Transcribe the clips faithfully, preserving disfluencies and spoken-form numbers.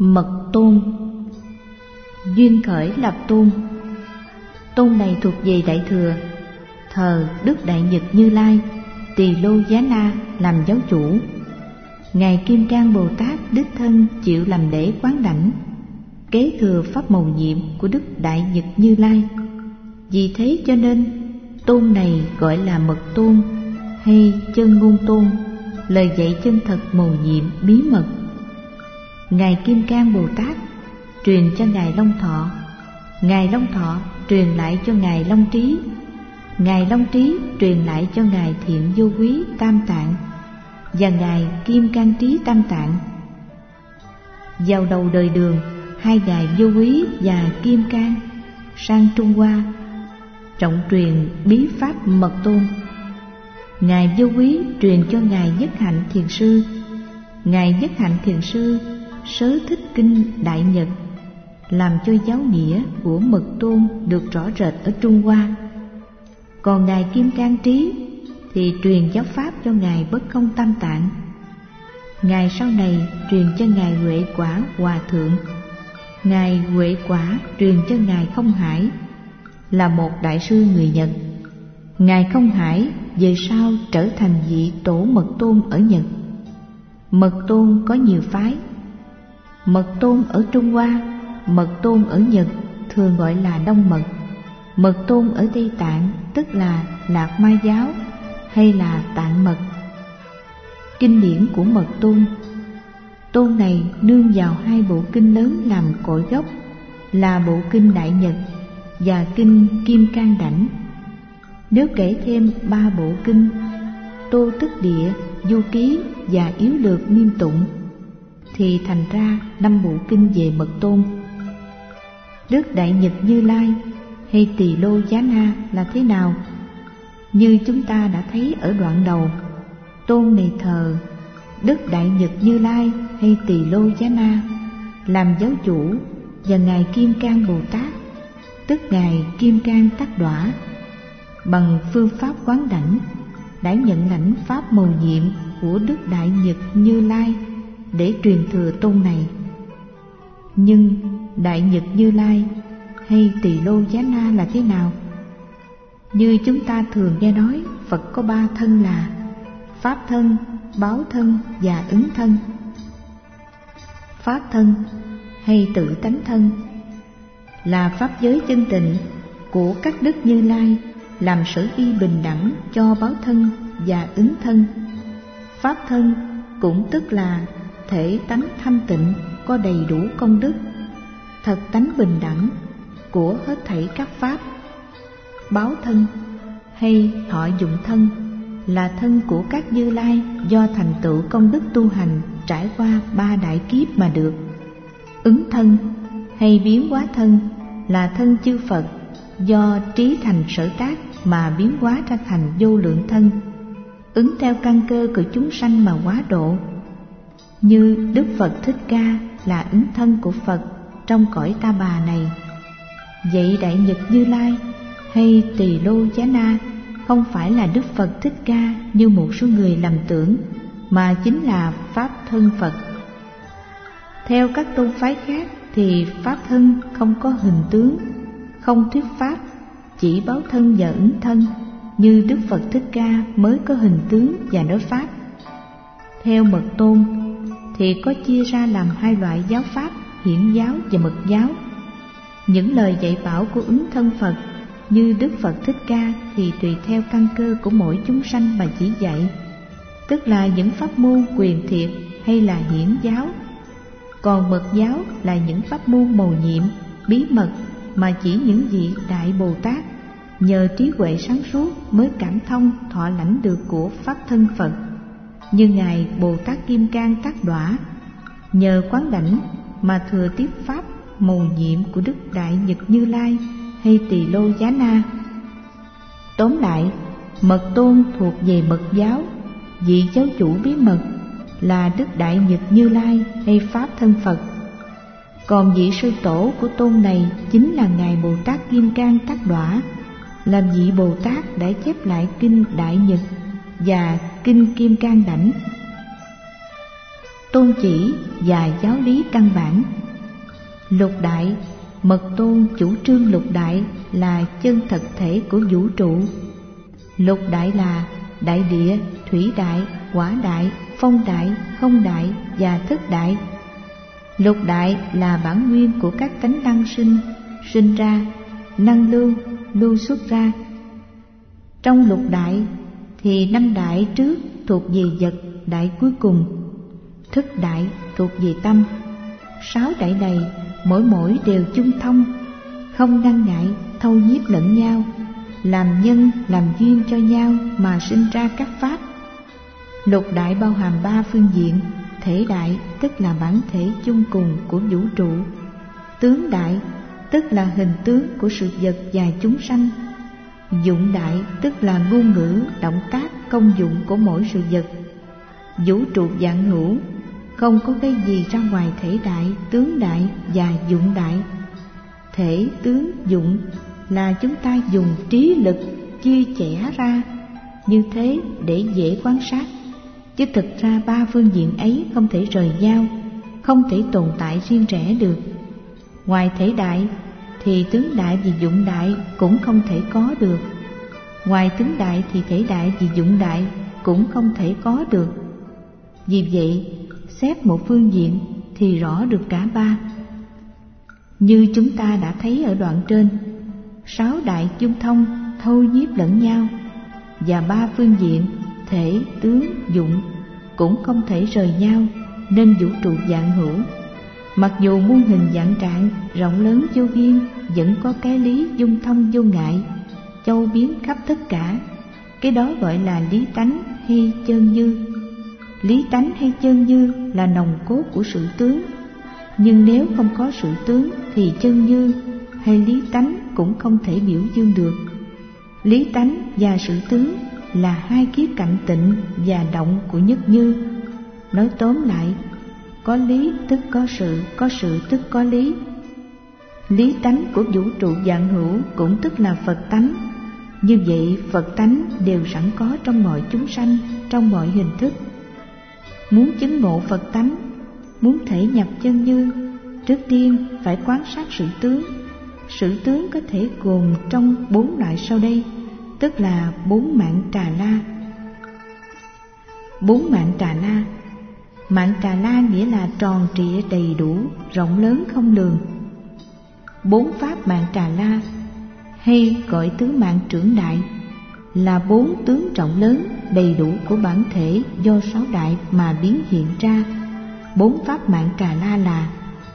Mật Tôn. Duyên khởi lập tôn. Tôn này thuộc về Đại Thừa, thờ Đức Đại Nhật Như Lai, Tỳ Lô Giá Na làm giáo chủ. Ngài Kim Cang Bồ Tát đích thân chịu làm lễ quán đảnh, kế thừa pháp mầu nhiệm của Đức Đại Nhật Như Lai. Vì thế cho nên tôn này gọi là Mật Tôn hay Chân Ngôn Tôn, lời dạy chân thật mầu nhiệm bí mật. Ngài Kim Cang Bồ Tát truyền cho Ngài Long Thọ, Ngài Long Thọ truyền lại cho Ngài Long Trí, Ngài Long Trí truyền lại cho Ngài Thiện Vô Quý Tam Tạng và Ngài Kim Cang Trí Tam Tạng. Vào đầu đời Đường, hai Ngài Vô Quý và Kim Cang sang Trung Hoa trọng truyền bí pháp Mật Tôn. Ngài Vô Quý truyền cho Ngài Nhất Hạnh Thiền Sư, Ngài Nhất Hạnh Thiền Sư sớ thích kinh Đại Nhật, làm cho giáo nghĩa của Mật Tôn được rõ rệt ở Trung Hoa. Còn Ngài Kim Cang Trí thì truyền giáo pháp cho Ngài Bất Không Tam Tạng. Ngài sau này truyền cho Ngài Huệ Quả Hòa Thượng, Ngài Huệ Quả truyền cho Ngài Không Hải, là một đại sư người Nhật. Ngài Không Hải về sau trở thành vị tổ Mật Tôn ở Nhật. Mật Tôn có nhiều phái. Mật Tôn ở Trung Hoa, Mật Tôn ở Nhật thường gọi là Đông Mật. Mật Tôn ở Tây Tạng tức là Lạc Ma giáo hay là Tạng Mật. Kinh điển của Mật Tôn. Tôn này nương vào hai bộ kinh lớn làm cội gốc là bộ kinh Đại Nhật và kinh Kim Cang Đảnh. Nếu kể thêm ba bộ kinh Tô Tức Địa, Du Ký và Yếu Lược Nghiêm Tụng thì thành ra năm bộ kinh về Mật Tôn. Đức Đại Nhật Như Lai hay Tỳ Lô Giá Na là thế nào? Như chúng ta đã thấy ở đoạn đầu, tôn này thờ Đức Đại Nhật Như Lai hay Tỳ Lô Giá Na làm giáo chủ, và Ngài Kim Cang Bồ Tát tức Ngài Kim Cang Tát Đọa bằng phương pháp quán đảnh đã nhận lãnh pháp mầu nhiệm của Đức Đại Nhật Như Lai để truyền thừa tôn này. Nhưng Đại Nhật Như Lai hay Tỳ Lô Giá Na là thế nào? Như chúng ta thường nghe nói, Phật có ba thân là Pháp thân, Báo thân và Ứng thân. Pháp thân hay tự tánh thân là pháp giới chân tịnh của các đức Như Lai, làm sở y bình đẳng cho báo thân và ứng thân. Pháp thân cũng tức là thể tánh thanh tịnh, có đầy đủ công đức, thật tánh bình đẳng của hết thảy các pháp. Báo thân hay thọ dụng thân là thân của các Như Lai do thành tựu công đức tu hành trải qua ba đại kiếp mà được. Ứng thân hay biến hóa thân là thân chư Phật do trí thành sở tác mà biến hóa ra thành vô lượng thân, ứng theo căn cơ của chúng sanh mà hóa độ. Như Đức Phật Thích Ca là ứng thân của Phật trong cõi Ta Bà này. Vậy Đại Nhật Như Lai hay Tỳ Lô Giá Na không phải là Đức Phật Thích Ca như một số người lầm tưởng, mà chính là Pháp thân Phật. Theo các tôn phái khác thì Pháp thân không có hình tướng, không thuyết Pháp, chỉ báo thân và ứng thân. Như Đức Phật Thích Ca mới có hình tướng và nói Pháp. Theo Mật Tôn thì có chia ra làm hai loại giáo pháp, hiển giáo và mật giáo. Những lời dạy bảo của ứng thân Phật như Đức Phật Thích Ca thì tùy theo căn cơ của mỗi chúng sanh mà chỉ dạy, tức là những pháp môn quyền thiệt hay là hiển giáo. Còn mật giáo là những pháp môn mầu nhiệm, bí mật mà chỉ những vị Đại Bồ Tát nhờ trí huệ sáng suốt mới cảm thông thọ lãnh được của Pháp thân Phật. Như Ngài Bồ Tát Kim Cang Tát Đọa nhờ quán đảnh mà thừa tiếp pháp mầu nhiệm của Đức Đại Nhật Như Lai hay Tỳ Lô Giá Na. Tóm lại, Mật Tôn thuộc về mật giáo, vị giáo chủ bí mật là Đức Đại Nhật Như Lai hay Pháp thân Phật. Còn vị sư tổ của tôn này chính là Ngài Bồ Tát Kim Cang Tát Đọa, là vị Bồ Tát đã chép lại kinh Đại Nhật và kinh Kim Cang Đảnh. tôn chỉ và giáo lý căn bản. Lục đại, Mật Tôn chủ trương lục đại là chân thật thể của vũ trụ. Lục đại là đại địa, thủy đại, hỏa đại, phong đại, không đại và thức đại. Lục đại là bản nguyên của các tánh năng sinh, sinh ra, năng lưu, lưu xuất ra. Trong lục đại thì năm đại trước thuộc về vật đại cuối cùng, thức đại thuộc về tâm. Sáu đại này mỗi mỗi đều chung thông, không ngăn ngại, thâu nhiếp lẫn nhau, làm nhân làm duyên cho nhau mà sinh ra các pháp. Lục đại bao hàm ba phương diện: thể đại tức là bản thể chung cùng của vũ trụ, tướng đại tức là hình tướng của sự vật và chúng sanh, dụng đại tức là ngôn ngữ, động tác, công dụng của mỗi sự vật. Vũ trụ vạn hữu không có cái gì ra ngoài thể đại, tướng đại và dụng đại. Thể, tướng, dụng là chúng ta dùng trí lực chia chẻ ra như thế để dễ quan sát, chứ thực ra ba phương diện ấy không thể rời nhau, không thể tồn tại riêng rẽ được. Ngoài thể đại thì tướng đại và dụng đại cũng không thể có được. Ngoài tướng đại thì thể đại và dụng đại cũng không thể có được. Vì vậy, xét một phương diện thì rõ được cả ba. Như chúng ta đã thấy ở đoạn trên, sáu đại chung thông, thâu nhiếp lẫn nhau, và ba phương diện thể, tướng, dụng cũng không thể rời nhau, nên vũ trụ vạn hữu. Mặc dù muôn hình vạn trạng, rộng lớn vô biên, vẫn có cái lý dung thông vô ngại, châu biến khắp tất cả. Cái đó gọi là lý tánh hay chân như. Lý tánh hay chân như là nòng cốt của sự tướng. Nhưng nếu không có sự tướng thì chân như hay lý tánh cũng không thể biểu dương được. Lý tánh và sự tướng là hai khía cạnh tịnh và động của nhất như. Nói tóm lại, có lý tức có sự, có sự tức có lý. Lý tánh của vũ trụ vạn hữu cũng tức là Phật tánh. Như vậy Phật tánh đều sẵn có trong mọi chúng sanh, trong mọi hình thức. Muốn chứng ngộ Phật tánh, muốn thể nhập chân như, trước tiên phải quan sát sự tướng. Sự tướng có thể gồm trong bốn loại sau đây, tức là bốn mạng Trà La. Bốn mạng Trà La. Mạng Trà La nghĩa là tròn trịa đầy đủ, rộng lớn không lường. Bốn pháp mạng Trà La hay gọi tứ mạng trưởng đại là bốn tướng rộng lớn đầy đủ của bản thể do sáu đại mà biến hiện ra. Bốn pháp mạng Trà La là: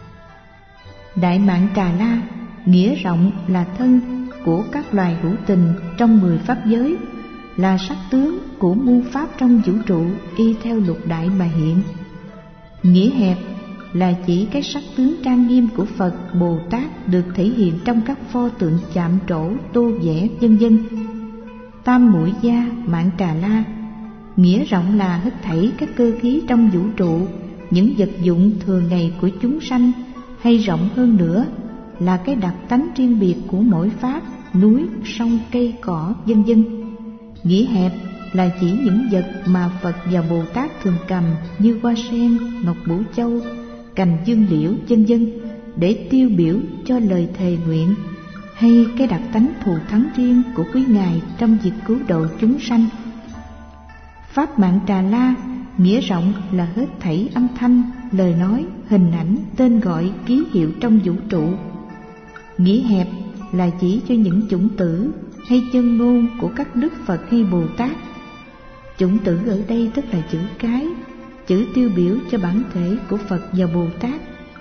đại mạng Trà La, nghĩa rộng là thân của các loài hữu tình trong mười pháp giới, là sắc tướng của muôn pháp trong vũ trụ y theo lục đại mà hiện. Nghĩa hẹp là chỉ cái sắc tướng trang nghiêm của Phật, Bồ Tát được thể hiện trong các pho tượng chạm trổ, tô vẽ vân vân. Tam mũi gia mạng Trà La, nghĩa rộng là hết thảy các cơ khí trong vũ trụ, những vật dụng thường ngày của chúng sanh, hay rộng hơn nữa là cái đặc tánh riêng biệt của mỗi pháp, núi, sông, cây, cỏ, vân vân. Nghĩa hẹp là chỉ những vật mà Phật và Bồ Tát thường cầm như hoa sen, ngọc bửu châu, cành dương liễu, vân vân để tiêu biểu cho lời thề nguyện, hay cái đặc tánh thù thắng riêng của quý ngài trong việc cứu độ chúng sanh. Pháp mạng Trà La nghĩa rộng là hết thảy âm thanh, lời nói, hình ảnh, tên gọi, ký hiệu trong vũ trụ. Nghĩa hẹp là chỉ cho những chủng tử hay chân ngôn của các đức Phật hay Bồ Tát. Chủng tử ở đây tức là chữ cái, chữ tiêu biểu cho bản thể của Phật và Bồ Tát.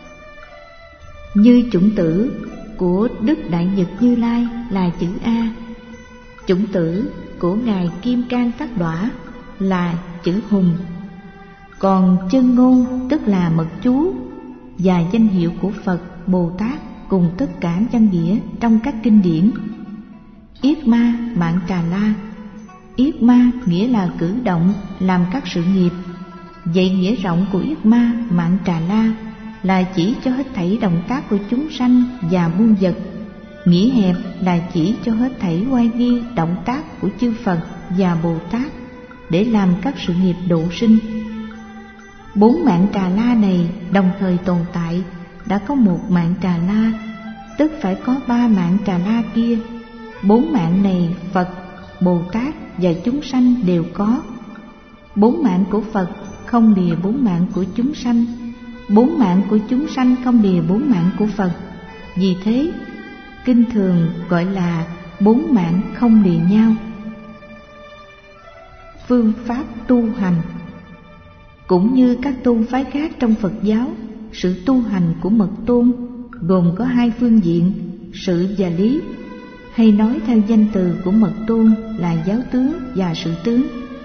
Như chủng tử của Đức Đại Nhật Như Lai là chữ A, chủng tử của Ngài Kim Cang Tát Đọa là chữ Hùng. Còn chân ngôn tức là mật chú và danh hiệu của Phật, Bồ Tát cùng tất cả văn nghĩa trong các kinh điển. Yết ma mạng Trà La. Yết ma nghĩa là cử động, làm các sự nghiệp. Vậy nghĩa rộng của Yết ma mạng Trà La là chỉ cho hết thảy động tác của chúng sanh và muôn vật. Nghĩa hẹp là chỉ cho hết thảy oai nghi động tác của chư Phật và Bồ Tát để làm các sự nghiệp độ sinh. Bốn mạng Trà La này đồng thời tồn tại, đã có một mạng Trà La, tức phải có ba mạng Trà La kia. Bốn mạng này Phật, Bồ Tát và chúng sanh đều có. Bốn mạng của Phật không lìa bốn mạng của chúng sanh, bốn mạng của chúng sanh không lìa bốn mạng của Phật. Vì thế, kinh thường gọi là bốn mạng không lìa nhau. Phương pháp tu hành. Cũng như các tôn phái khác trong Phật giáo, sự tu hành của Mật Tôn gồm có hai phương diện, sự và lý, hay nói theo danh từ của Mật Tôn là giáo tướng và sự tướng.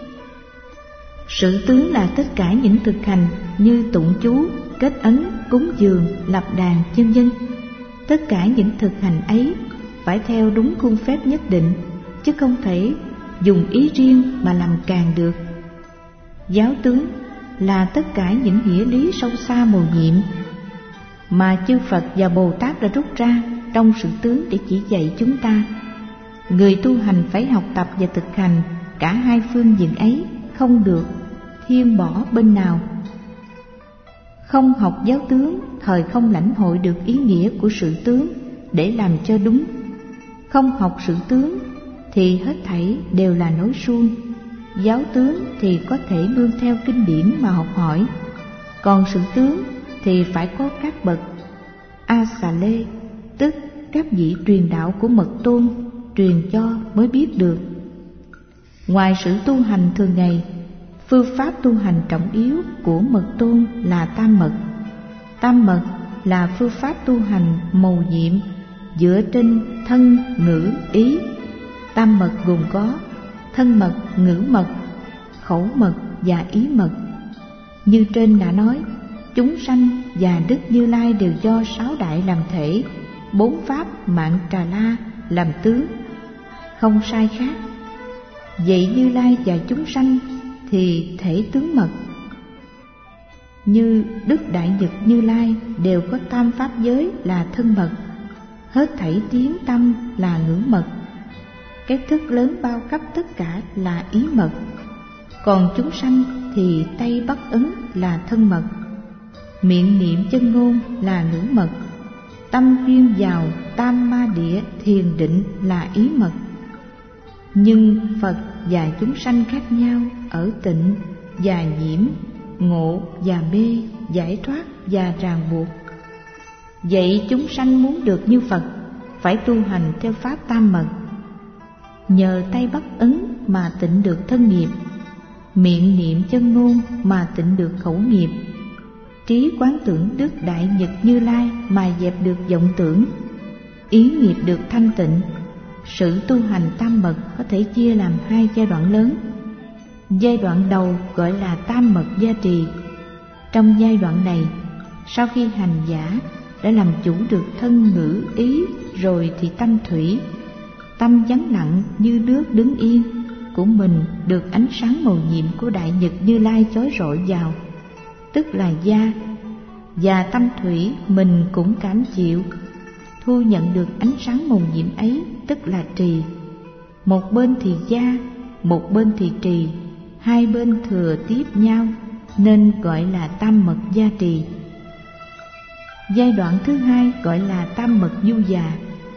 Sự tướng là tất cả những thực hành như tụng chú, kết ấn, cúng dường, lập đàn, vân vân. Tất cả những thực hành ấy phải theo đúng khuôn phép nhất định, chứ không thể dùng ý riêng mà làm càng được. Giáo tướng là tất cả những nghĩa lý sâu xa mầu nhiệm mà chư Phật và Bồ Tát đã rút ra trong sự tướng để chỉ dạy chúng ta. Người tu hành phải học tập và thực hành cả hai phương diện ấy, không được thiên bỏ bên nào. Không học giáo tướng, thời không lãnh hội được ý nghĩa của sự tướng để làm cho đúng. Không học sự tướng thì hết thảy đều là nói suông. Giáo tướng thì có thể nương theo kinh điển mà học hỏi, còn sự tướng thì phải có các bậc A Xà Lê, tức các vị truyền đạo của Mật Tôn truyền cho mới biết được. Ngoài sự tu hành thường ngày, phương pháp tu hành trọng yếu của Mật Tôn là tam mật. Tam mật là phương pháp tu hành mầu nhiệm dựa trên thân, ngữ, ý. Tam mật gồm có thân mật, ngữ mật, khẩu mật và ý mật. Như trên đã nói, chúng sanh và Đức Như Lai đều do sáu đại làm thể, bốn pháp mạng Trà La làm tướng, không sai khác. Vậy Như Lai và chúng sanh thì thể tướng mật. Như Đức Đại Nhật Như Lai đều có tam pháp giới là thân mật, hết thảy tiếng tâm là ngữ mật, cái thức lớn bao cấp tất cả là ý mật. Còn chúng sanh thì tay bắt ấn là thân mật, miệng niệm chân ngôn là ngữ mật, tâm duyên vào tam ma địa thiền định là ý mật. Nhưng Phật và chúng sanh khác nhau ở tịnh và nhiễm, ngộ và mê, giải thoát và ràng buộc. Vậy chúng sanh muốn được như Phật phải tu hành theo pháp tam mật. Nhờ tay bắt ấn mà tịnh được thân nghiệp, miệng niệm chân ngôn mà tịnh được khẩu nghiệp, trí quán tưởng Đức Đại Nhật Như Lai mà dẹp được vọng tưởng, ý nghiệp được thanh tịnh. Sự tu hành tam mật có thể chia làm hai giai đoạn lớn. Giai đoạn đầu gọi là tam mật gia trì. Trong giai đoạn này, sau khi hành giả đã làm chủ được thân ngữ ý rồi thì tâm thủy, tâm vắng lặng như nước đứng yên của mình được ánh sáng mầu nhiệm của Đại Nhật Như Lai chói rọi vào, tức là gia, và tâm thủy mình cũng cảm chịu, thu nhận được ánh sáng mầu nhiệm ấy, tức là trì. Một bên thì gia, một bên thì trì, hai bên thừa tiếp nhau nên gọi là tam mật gia trì. Giai đoạn thứ hai gọi là tam mật du già.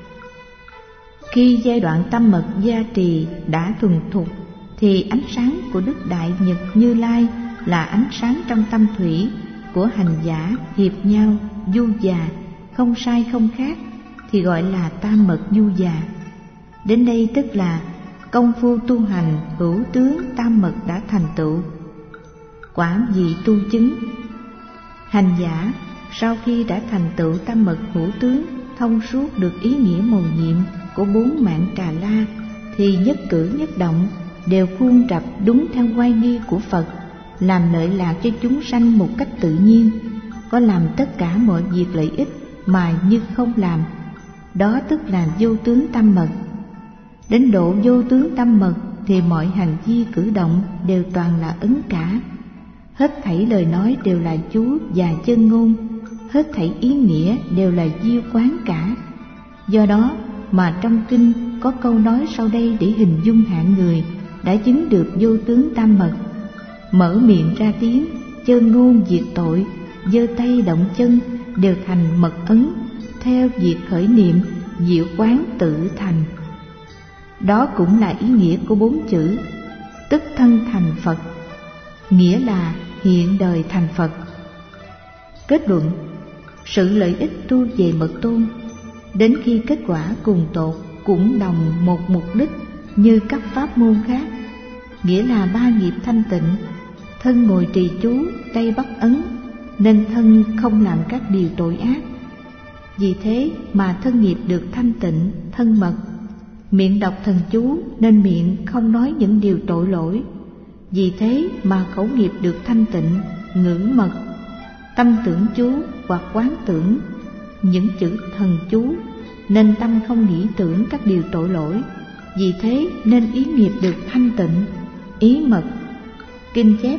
Khi giai đoạn tam mật gia trì đã thuần thục thì ánh sáng của Đức Đại Nhật Như Lai là ánh sáng trong tâm thủy của hành giả hiệp nhau du già, không sai không khác, thì gọi là tam mật du già. Đến đây tức là công phu tu hành hữu tướng tam mật đã thành tựu. Quả vị tu chứng. Hành giả sau khi đã thành tựu tam mật hữu tướng, thông suốt được ý nghĩa mầu nhiệm của bốn mạng Trà La, thì nhất cử nhất động đều khuôn rập đúng theo oai nghi của Phật, làm lợi lạc cho chúng sanh một cách tự nhiên, có làm tất cả mọi việc lợi ích mà như không làm. Đó tức là vô tướng tam mật. Đến độ vô tướng tam mật thì mọi hành vi cử động đều toàn là ấn cả, hết thảy lời nói đều là chú và chân ngôn, hết thảy ý nghĩa đều là diêu quán cả. Do đó mà trong kinh có câu nói sau đây để hình dung hạng người đã chứng được vô tướng tam mật: mở miệng ra tiếng, chơn ngôn diệt tội, giơ tay động chân đều thành mật ấn, theo việc khởi niệm diệu quán tự thành. Đó cũng là ý nghĩa của bốn chữ tức thân thành Phật, nghĩa là hiện đời thành Phật. Kết luận, sự lợi ích tu về mật tôn đến khi kết quả cùng tột cũng đồng một mục đích như các pháp môn khác, nghĩa là ba nghiệp thanh tịnh. Thân ngồi trì chú, tay bắt ấn, nên thân không làm các điều tội ác. Vì thế mà thân nghiệp được thanh tịnh, thân mật. Miệng đọc thần chú nên miệng không nói những điều tội lỗi. Vì thế mà khẩu nghiệp được thanh tịnh, ngữ mật. Tâm tưởng chú hoặc quán tưởng những chữ thần chú, nên tâm không nghĩ tưởng các điều tội lỗi. Vì thế nên ý nghiệp được thanh tịnh, ý mật. Kinh chép: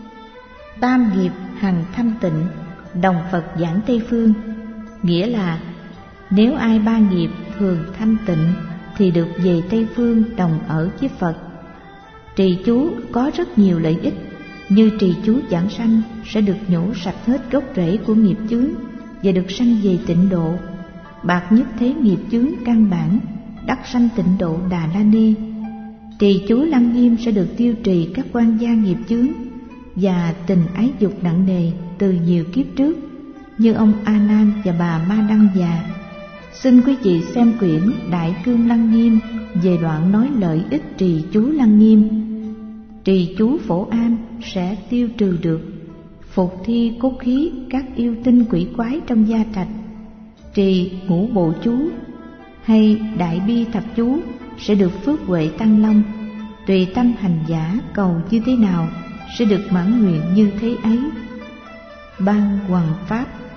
tam nghiệp hằng thanh tịnh, đồng Phật giảng Tây Phương. Nghĩa là nếu ai ba nghiệp thường thanh tịnh thì được về Tây Phương đồng ở với Phật. Trì chú có rất nhiều lợi ích, như trì chú giảng sanh sẽ được nhổ sạch hết gốc rễ của nghiệp chướng và được sanh về tịnh độ. Bạc nhất thế nghiệp chướng căn bản, đắc sanh tịnh độ Đà La Ni. Trì chú Lăng Nghiêm sẽ được tiêu trì các quan gia nghiệp chướng và tình ái dục nặng nề từ nhiều kiếp trước, như ông A Nan và bà Ma Đăng Già. Xin quý vị xem quyển Đại Cương Lăng Nghiêm về đoạn nói lợi ích trì chú Lăng Nghiêm. Trì chú Phổ An sẽ tiêu trừ được phục thi cốt khí các yêu tinh quỷ quái trong gia trạch. Trì Ngũ Bộ chú hay Đại Bi Thập chú sẽ được phước huệ tăng long. Tùy tâm hành giả cầu như thế nào sẽ được mãn nguyện như thế ấy. Ban Hoằng Pháp.